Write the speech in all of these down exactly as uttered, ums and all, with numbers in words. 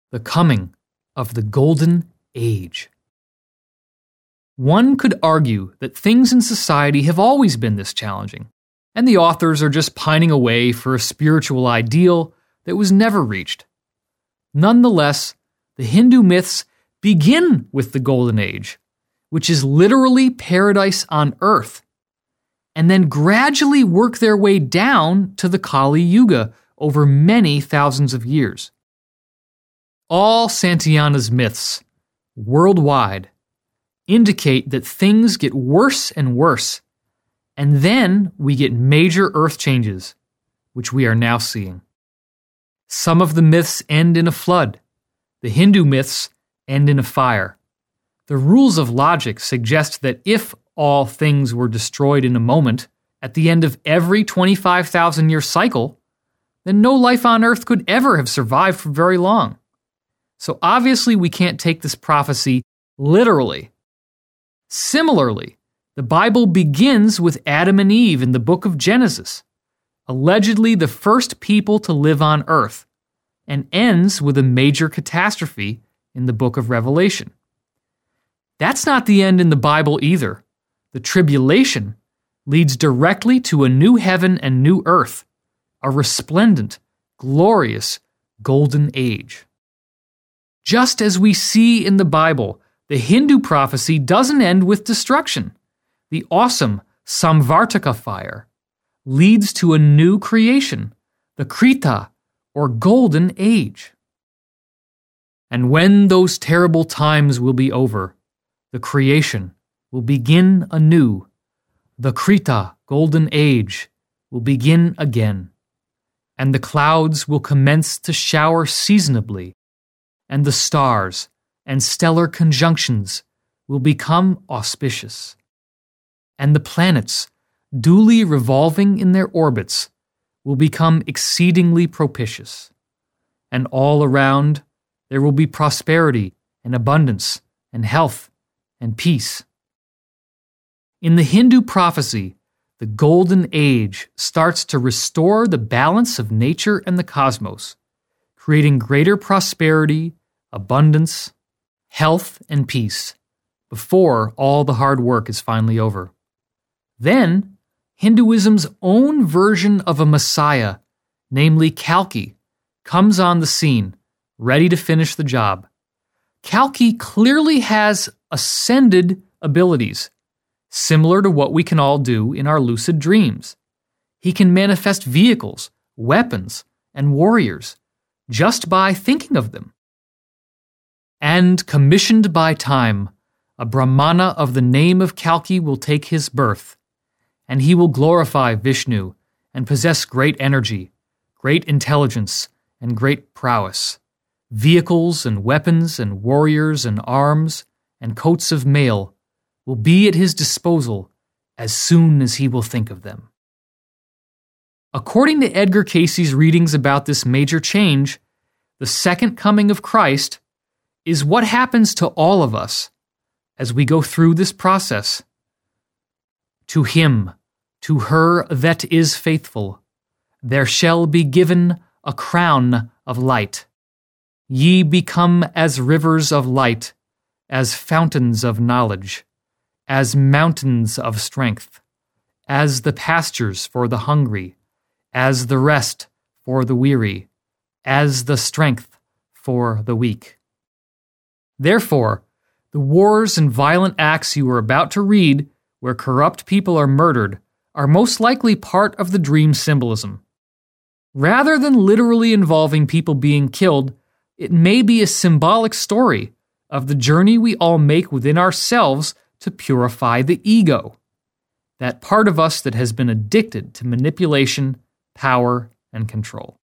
the coming of the Golden Age. One could argue that things in society have always been this challenging, and the authors are just pining away for a spiritual ideal that was never reached. Nonetheless, the Hindu myths begin with the Golden Age, which is literally paradise on earth, and then gradually work their way down to the Kali Yuga over many thousands of years. All Santayana's myths, worldwide, indicate that things get worse and worse, and then we get major earth changes, which we are now seeing. Some of the myths end in a flood. The Hindu myths end in a fire. The rules of logic suggest that if all things were destroyed in a moment, at the end of every twenty-five thousand year cycle, then no life on earth could ever have survived for very long. So obviously we can't take this prophecy literally. Similarly, the Bible begins with Adam and Eve in the book of Genesis, allegedly the first people to live on earth, and ends with a major catastrophe in the book of Revelation. That's not the end in the Bible either. The tribulation leads directly to a new heaven and new earth, a resplendent, glorious golden age. Just as we see in the Bible, the Hindu prophecy doesn't end with destruction. The awesome Samvartaka fire leads to a new creation, the Krita, or Golden Age. And when those terrible times will be over, the creation will begin anew. The Krita, Golden Age, will begin again. And the clouds will commence to shower seasonably, and the stars and stellar conjunctions will become auspicious. And the planets, duly revolving in their orbits, will become exceedingly propitious. And all around there will be prosperity and abundance and health and peace. In the Hindu prophecy, the Golden Age starts to restore the balance of nature and the cosmos, creating greater prosperity, abundance, health, and peace before all the hard work is finally over. Then, Hinduism's own version of a Messiah, namely Kalki, comes on the scene, ready to finish the job. Kalki clearly has ascended abilities, similar to what we can all do in our lucid dreams. He can manifest vehicles, weapons, and warriors just by thinking of them. And commissioned by time, a Brahmana of the name of Kalki will take his birth, and he will glorify Vishnu and possess great energy, great intelligence, and great prowess, vehicles and weapons and warriors and arms and coats of mail will be at his disposal as soon as he will think of them. According to Edgar Cayce's readings about this major change, the second coming of Christ is what happens to all of us as we go through this process. To him, to her that is faithful, there shall be given a crown of light. Ye become as rivers of light, as fountains of knowledge, as mountains of strength, as the pastures for the hungry, as the rest for the weary, as the strength for the weak. Therefore, the wars and violent acts you are about to read, where corrupt people are murdered, are most likely part of the dream symbolism. Rather than literally involving people being killed, it may be a symbolic story of the journey we all make within ourselves to purify the ego, that part of us that has been addicted to manipulation, power, and control.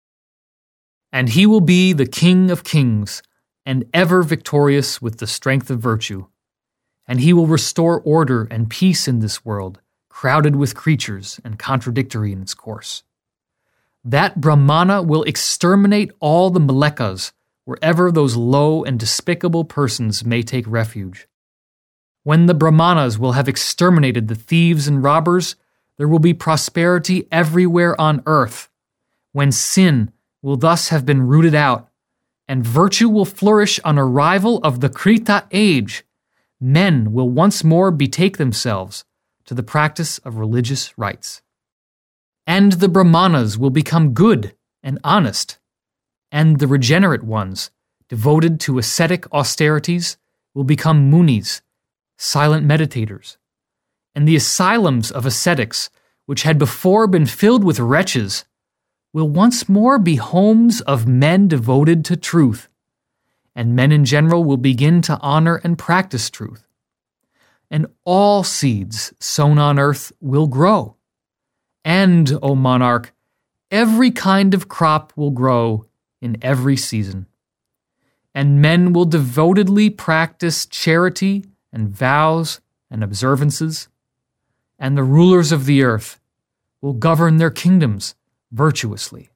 And he will be the King of Kings, and ever victorious with the strength of virtue. And he will restore order and peace in this world, crowded with creatures and contradictory in its course. That Brahmana will exterminate all the Malekas wherever those low and despicable persons may take refuge. When the Brahmanas will have exterminated the thieves and robbers, there will be prosperity everywhere on earth. When sin will thus have been rooted out, and virtue will flourish on arrival of the Krita age. Men will once more betake themselves to the practice of religious rites. And the Brahmanas will become good and honest, and the regenerate ones, devoted to ascetic austerities, will become munis, silent meditators. And the asylums of ascetics, which had before been filled with wretches, will once more be homes of men devoted to truth, and men in general will begin to honor and practice truth. And all seeds sown on earth will grow. And, O monarch, every kind of crop will grow in every season. And men will devotedly practice charity and vows and observances, and the rulers of the earth will govern their kingdoms virtuously.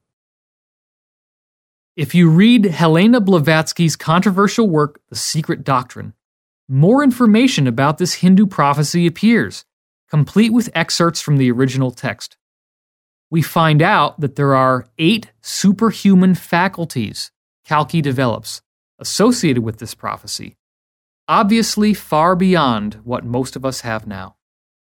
If you read Helena Blavatsky's controversial work, The Secret Doctrine, more information about this Hindu prophecy appears, complete with excerpts from the original text. We find out that there are eight superhuman faculties Kalki develops associated with this prophecy, obviously far beyond what most of us have now.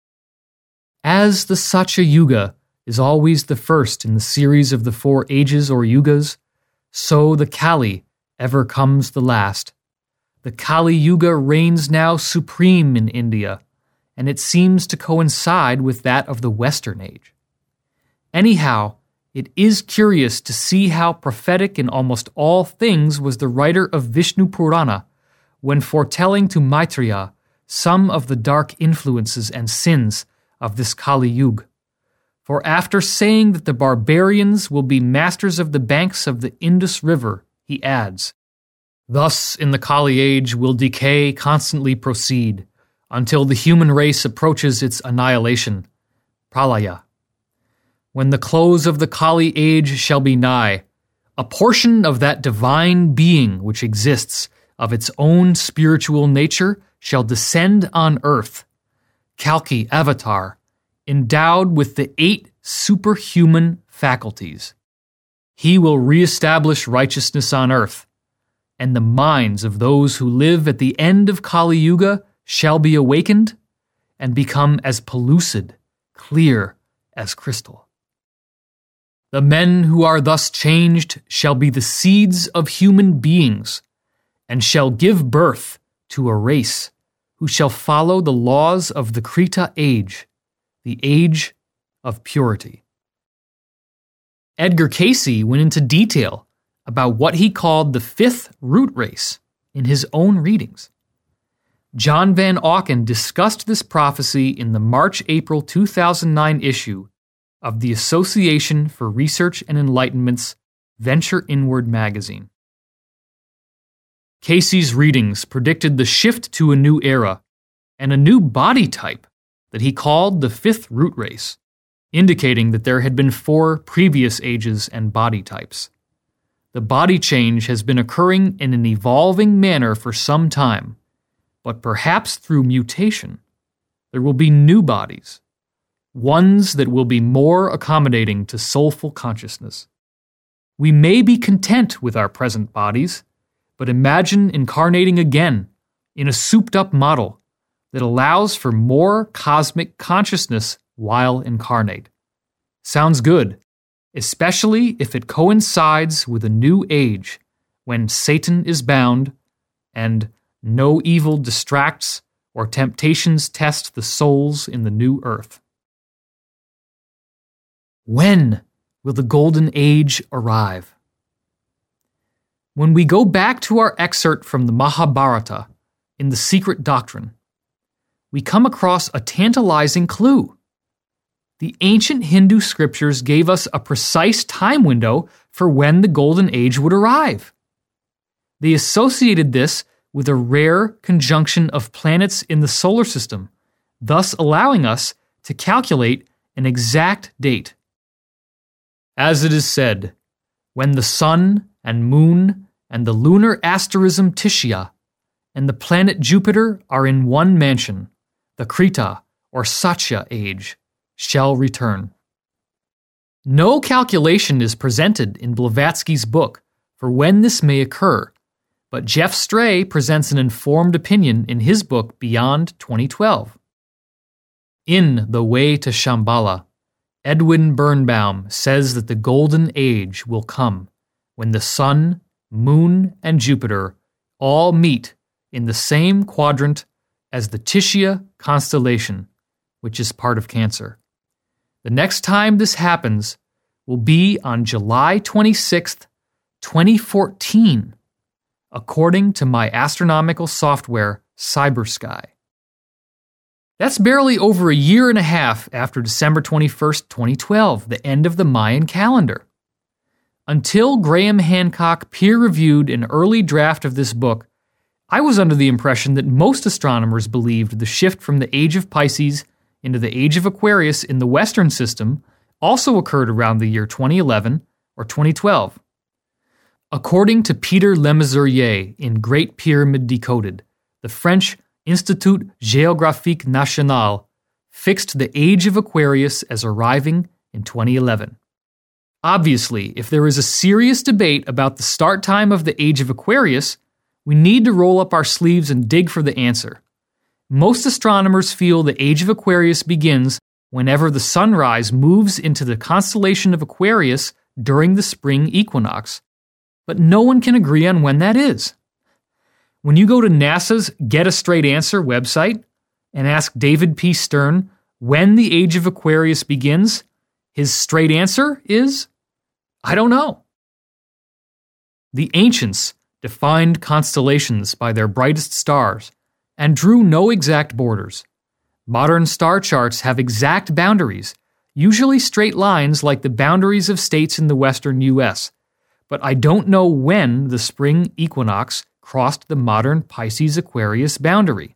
As the Satya Yuga is always the first in the series of the four ages or yugas, so the Kali ever comes the last. The Kali Yuga reigns now supreme in India, and it seems to coincide with that of the Western Age. Anyhow, it is curious to see how prophetic in almost all things was the writer of Vishnu Purana when foretelling to Maitreya some of the dark influences and sins of this Kali Yuga. For after saying that the barbarians will be masters of the banks of the Indus River, he adds, "Thus in the Kali age will decay constantly proceed, until the human race approaches its annihilation, pralaya. When the close of the Kali age shall be nigh, a portion of that divine being which exists of its own spiritual nature shall descend on earth, Kalki Avatar, endowed with the eight superhuman faculties. He will reestablish righteousness on earth, and the minds of those who live at the end of Kali Yuga shall be awakened and become as pellucid, clear as crystal. The men who are thus changed shall be the seeds of human beings, and shall give birth to a race who shall follow the laws of the Krita age, the age of purity." Edgar Cayce went into detail about what he called the fifth root race in his own readings. John Van Auken discussed this prophecy in the March-April two thousand nine issue of the Association for Research and Enlightenment's Venture Inward magazine. Cayce's readings predicted the shift to a new era and a new body type that he called the fifth root race, indicating that there had been four previous ages and body types. The body change has been occurring in an evolving manner for some time, but perhaps through mutation, there will be new bodies, ones that will be more accommodating to soulful consciousness. We may be content with our present bodies, but imagine incarnating again in a souped-up model that allows for more cosmic consciousness while incarnate. Sounds good, especially if it coincides with a new age when Satan is bound and no evil distracts or temptations test the souls in the new earth. When will the golden age arrive? When we go back to our excerpt from the Mahabharata in The Secret Doctrine, we come across a tantalizing clue. The ancient Hindu scriptures gave us a precise time window for when the golden age would arrive. They associated this with a rare conjunction of planets in the solar system, thus allowing us to calculate an exact date. As it is said, when the sun and moon and the lunar asterism Tishya and the planet Jupiter are in one mansion, the Krita or Satya age shall return. No calculation is presented in Blavatsky's book for when this may occur, but Jeff Stray presents an informed opinion in his book Beyond twenty twelve. In The Way to Shambhala, Edwin Birnbaum says that the golden age will come when the sun, moon, and Jupiter all meet in the same quadrant as the Tishia constellation, which is part of Cancer. The next time this happens will be on July twenty-sixth, twenty fourteen, according to my astronomical software, CyberSky. That's barely over a year and a half after December twenty-first, twenty twelve, the end of the Mayan calendar. Until Graham Hancock peer-reviewed an early draft of this book, I was under the impression that most astronomers believed the shift from the Age of Pisces into the Age of Aquarius in the Western system also occurred around the year twenty eleven or twenty twelve. According to Peter Lemesurier in Great Pyramid Decoded, the French Institut Géographique National fixed the Age of Aquarius as arriving in twenty eleven. Obviously, if there is a serious debate about the start time of the Age of Aquarius, we need to roll up our sleeves and dig for the answer. Most astronomers feel the Age of Aquarius begins whenever the sunrise moves into the constellation of Aquarius during the spring equinox, but no one can agree on when that is. When you go to NASA's Get a Straight Answer website and ask David P. Stern when the Age of Aquarius begins, his straight answer is, I don't know. The ancients defined constellations by their brightest stars and drew no exact borders. Modern star charts have exact boundaries, usually straight lines like the boundaries of states in the western U S, but I don't know when the spring equinox crossed the modern Pisces-Aquarius boundary.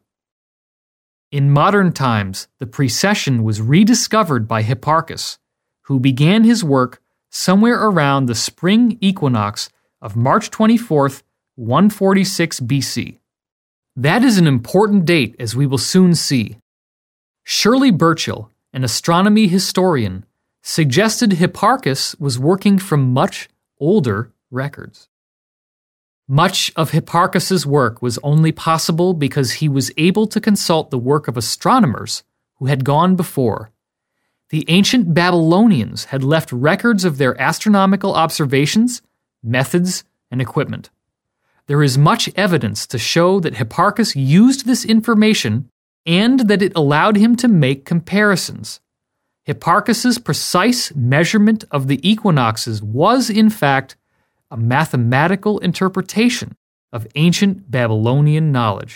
In modern times, the precession was rediscovered by Hipparchus, who began his work somewhere around the spring equinox of March twenty-fourth, one forty-six B C. That is an important date, as we will soon see. Shirley Burchill, an astronomy historian, suggested Hipparchus was working from much older records. Much of Hipparchus's work was only possible because he was able to consult the work of astronomers who had gone before. The ancient Babylonians had left records of their astronomical observations, methods, and equipment. There is much evidence to show that Hipparchus used this information and that it allowed him to make comparisons. Hipparchus's precise measurement of the equinoxes was, in fact, a mathematical interpretation of ancient Babylonian knowledge.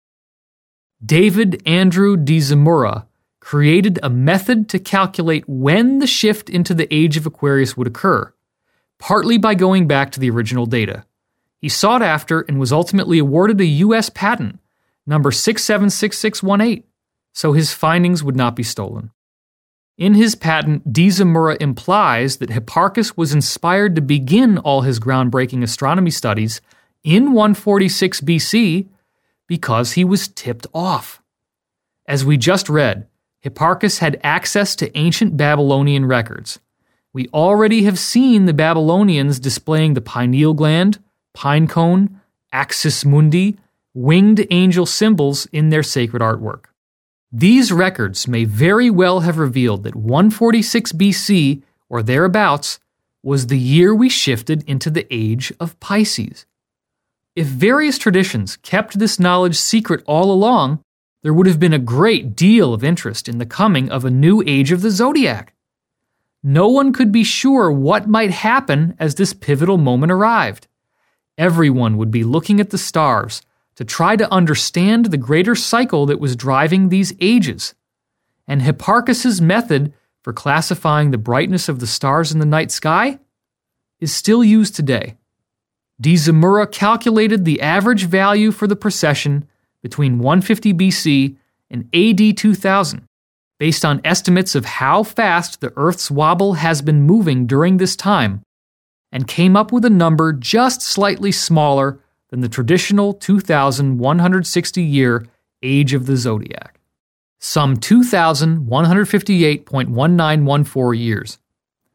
David Andrew de Zamora created a method to calculate when the shift into the Age of Aquarius would occur, partly by going back to the original data. He sought after and was ultimately awarded a U S patent, number six seven six six one eight, so his findings would not be stolen. In his patent, de Zamora implies that Hipparchus was inspired to begin all his groundbreaking astronomy studies in one forty-six B C because he was tipped off. As we just read, Hipparchus had access to ancient Babylonian records. We already have seen the Babylonians displaying the pineal gland, pine cone, axis mundi, winged angel symbols in their sacred artwork. These records may very well have revealed that one forty-six B C, or thereabouts, was the year we shifted into the age of Pisces. If various traditions kept this knowledge secret all along, there would have been a great deal of interest in the coming of a new age of the zodiac. No one could be sure what might happen as this pivotal moment arrived. Everyone would be looking at the stars to try to understand the greater cycle that was driving these ages. And Hipparchus's method for classifying the brightness of the stars in the night sky is still used today. De Zamora calculated the average value for the precession between one fifty B C and A D two thousand, based on estimates of how fast the Earth's wobble has been moving during this time, and came up with a number just slightly smaller than the traditional two thousand one hundred sixty year age of the zodiac, some two thousand one hundred fifty-eight point one nine one four years.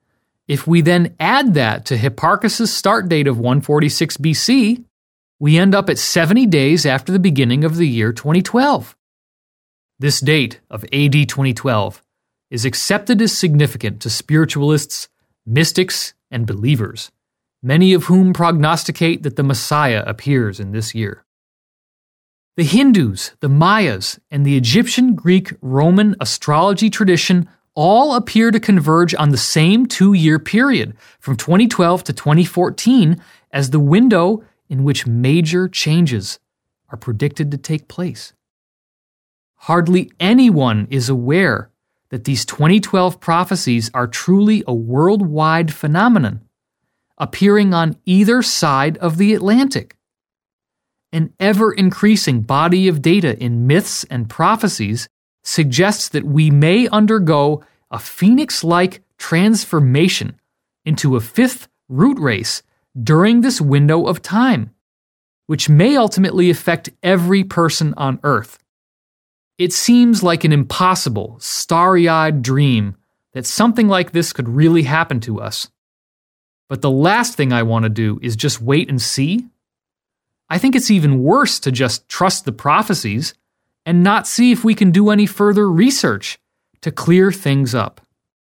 If we then add that to Hipparchus' start date of one forty-six B C, we end up at seventy days after the beginning of the year twenty twelve. This date of A D twenty twelve is accepted as significant to spiritualists, mystics, and believers, many of whom prognosticate that the Messiah appears in this year. The Hindus, the Mayas, and the Egyptian, Greek, Roman astrology tradition all appear to converge on the same two-year period, from twenty twelve to twenty fourteen, as the window in which major changes are predicted to take place. Hardly anyone is aware that these twenty twelve prophecies are truly a worldwide phenomenon, appearing on either side of the Atlantic. An ever-increasing body of data in myths and prophecies suggests that we may undergo a phoenix-like transformation into a fifth root race during this window of time, which may ultimately affect every person on Earth. It seems like an impossible, starry-eyed dream that something like this could really happen to us. But the last thing I want to do is just wait and see. I think it's even worse to just trust the prophecies and not see if we can do any further research to clear things up.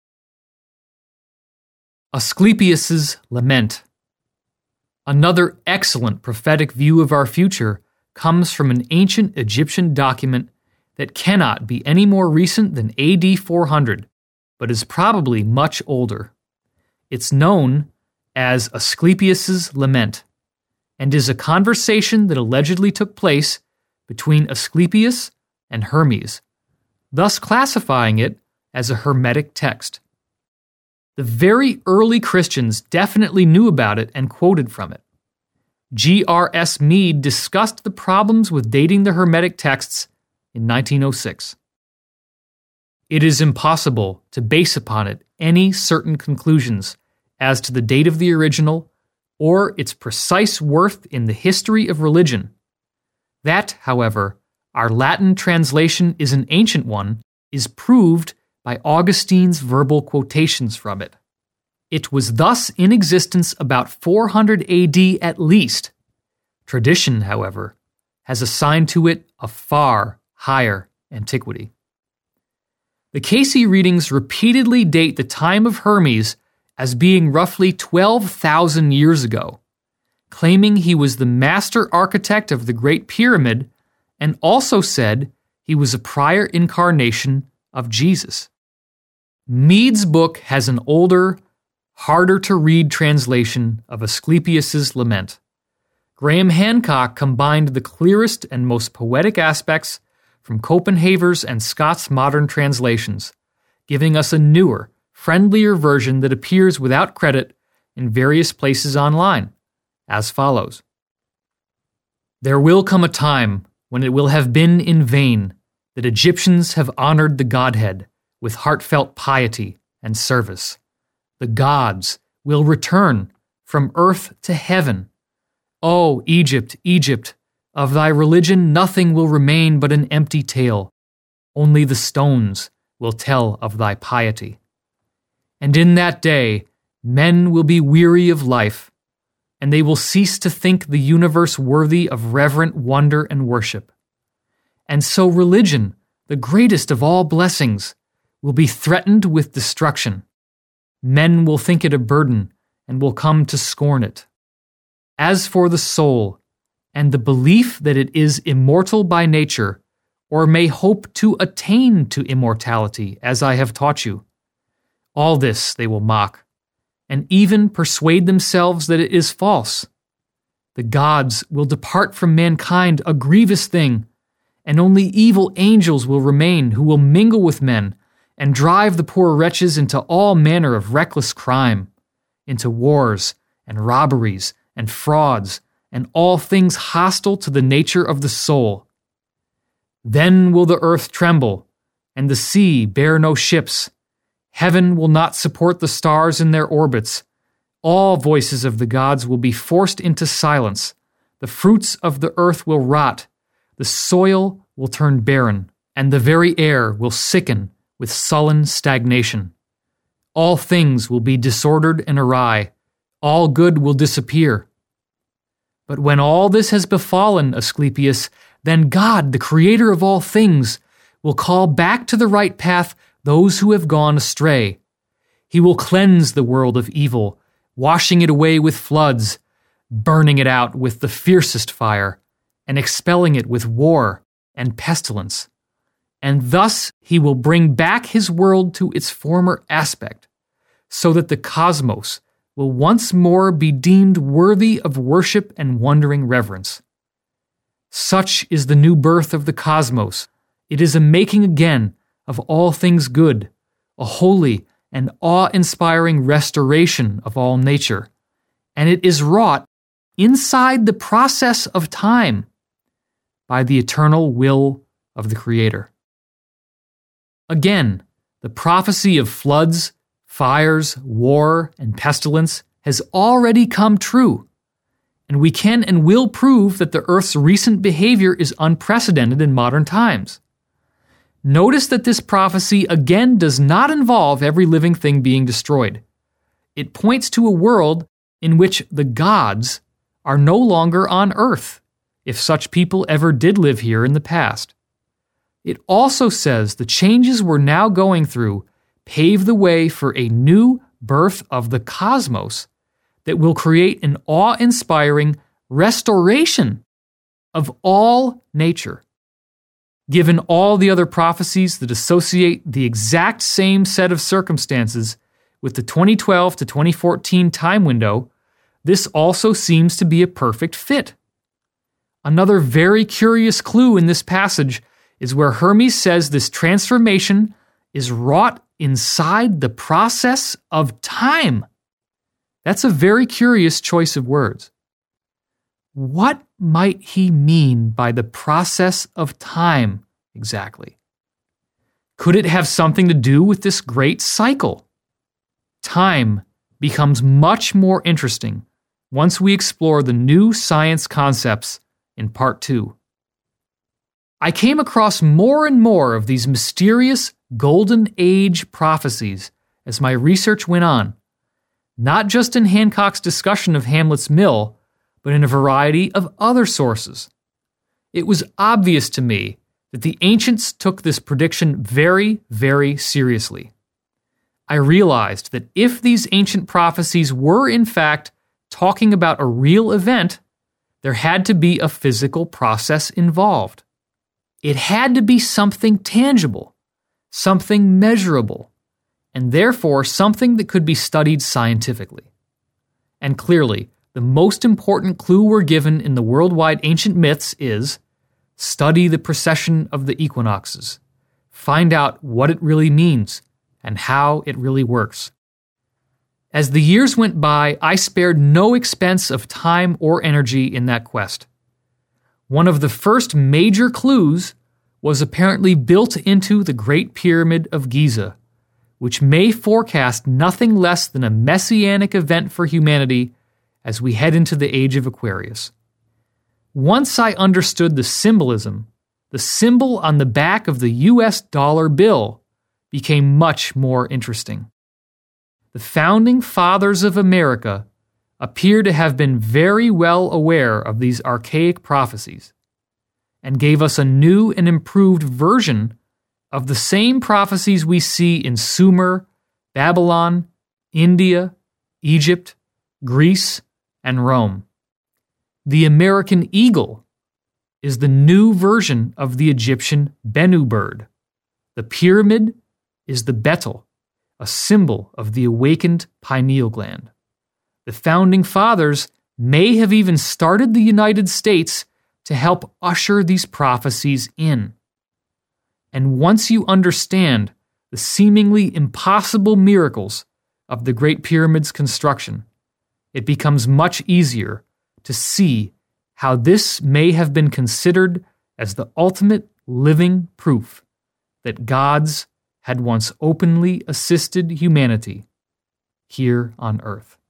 Asclepius's Lament. Another excellent prophetic view of our future comes from an ancient Egyptian document that cannot be any more recent than A D four hundred, but is probably much older. It's known as Asclepius's Lament, and is a conversation that allegedly took place between Asclepius and Hermes, thus classifying it as a Hermetic text. The very early Christians definitely knew about it and quoted from it. G R S Mead discussed the problems with dating the Hermetic texts in nineteen oh six. It is impossible to base upon it any certain conclusions as to the date of the original or its precise worth in the history of religion. That, however, our Latin translation is an ancient one, is proved by Augustine's verbal quotations from it. It was thus in existence about four hundred A D at least. Tradition, however, has assigned to it a far higher antiquity. The Casey readings repeatedly date the time of Hermes as being roughly twelve thousand years ago, claiming he was the master architect of the Great Pyramid, and also said he was a prior incarnation of Jesus. Mead's book has an older, harder-to-read translation of Asclepius's Lament. Graham Hancock combined the clearest and most poetic aspects from Copenhaver's and Scott's modern translations, giving us a newer, friendlier version that appears without credit in various places online, as follows. There will come a time when it will have been in vain that Egyptians have honored the Godhead with heartfelt piety and service. The gods will return from earth to heaven. O Egypt, Egypt, of thy religion nothing will remain but an empty tale. Only the stones will tell of thy piety. And in that day, men will be weary of life, and they will cease to think the universe worthy of reverent wonder and worship. And so religion, the greatest of all blessings, will be threatened with destruction. Men will think it a burden and will come to scorn it. As for the soul, and the belief that it is immortal by nature, or may hope to attain to immortality, as I have taught you, all this they will mock, and even persuade themselves that it is false. The gods will depart from mankind, a grievous thing, and only evil angels will remain, who will mingle with men and drive the poor wretches into all manner of reckless crime, into wars and robberies and frauds and all things hostile to the nature of the soul. Then will the earth tremble, and the sea bear no ships. Heaven will not support the stars in their orbits. All voices of the gods will be forced into silence. The fruits of the earth will rot. The soil will turn barren, and the very air will sicken with sullen stagnation. all things will be disordered and awry, all good will disappear. But when all this has befallen, Asclepius, then God, the creator of all things, will call back to the right path those who have gone astray. He will cleanse the world of evil, washing it away with floods, burning it out with the fiercest fire, and expelling it with war and pestilence. And thus he will bring back his world to its former aspect, so that the cosmos will once more be deemed worthy of worship and wondering reverence. Such is the new birth of the cosmos. It is a making again of all things good, a holy and awe-inspiring restoration of all nature, and it is wrought inside the process of time by the eternal will of the Creator. Again, the prophecy of floods, fires, war, and pestilence has already come true, and we can and will prove that the Earth's recent behavior is unprecedented in modern times. Notice that this prophecy again does not involve every living thing being destroyed. It points to a world in which the gods are no longer on Earth, if such people ever did live here in the past. It also says the changes we're now going through pave the way for a new birth of the cosmos that will create an awe-inspiring restoration of all nature. Given all the other prophecies that associate the exact same set of circumstances with the twenty twelve to twenty fourteen time window, this also seems to be a perfect fit. Another very curious clue in this passage is where Hermes says this transformation is wrought inside the process of time. That's a very curious choice of words. What might he mean by the process of time exactly? Could it have something to do with this great cycle? Time becomes much more interesting once we explore the new science concepts in part two. I came across more and more of these mysterious Golden Age prophecies as my research went on, not just in Hancock's discussion of Hamlet's Mill, but in a variety of other sources. It was obvious to me that the ancients took this prediction very, very seriously. I realized that if these ancient prophecies were in fact talking about a real event, there had to be a physical process involved. It had to be something tangible, something measurable, and therefore something that could be studied scientifically. And clearly, the most important clue we're given in the worldwide ancient myths is study the precession of the equinoxes. Find out what it really means and how it really works. As the years went by, I spared no expense of time or energy in that quest. One of the first major clues was apparently built into the Great Pyramid of Giza, which may forecast nothing less than a messianic event for humanity as we head into the age of Aquarius. Once I understood the symbolism, the symbol on the back of the U S dollar bill became much more interesting. The founding fathers of America appear to have been very well aware of these archaic prophecies and gave us a new and improved version of the same prophecies we see in Sumer, Babylon, India, Egypt, Greece, and Rome. The American eagle is the new version of the Egyptian Bennu bird. The pyramid is the betel, a symbol of the awakened pineal gland. The founding fathers may have even started the United States to help usher these prophecies in. And once you understand the seemingly impossible miracles of the Great Pyramid's construction, it becomes much easier to see how this may have been considered as the ultimate living proof that gods had once openly assisted humanity here on Earth.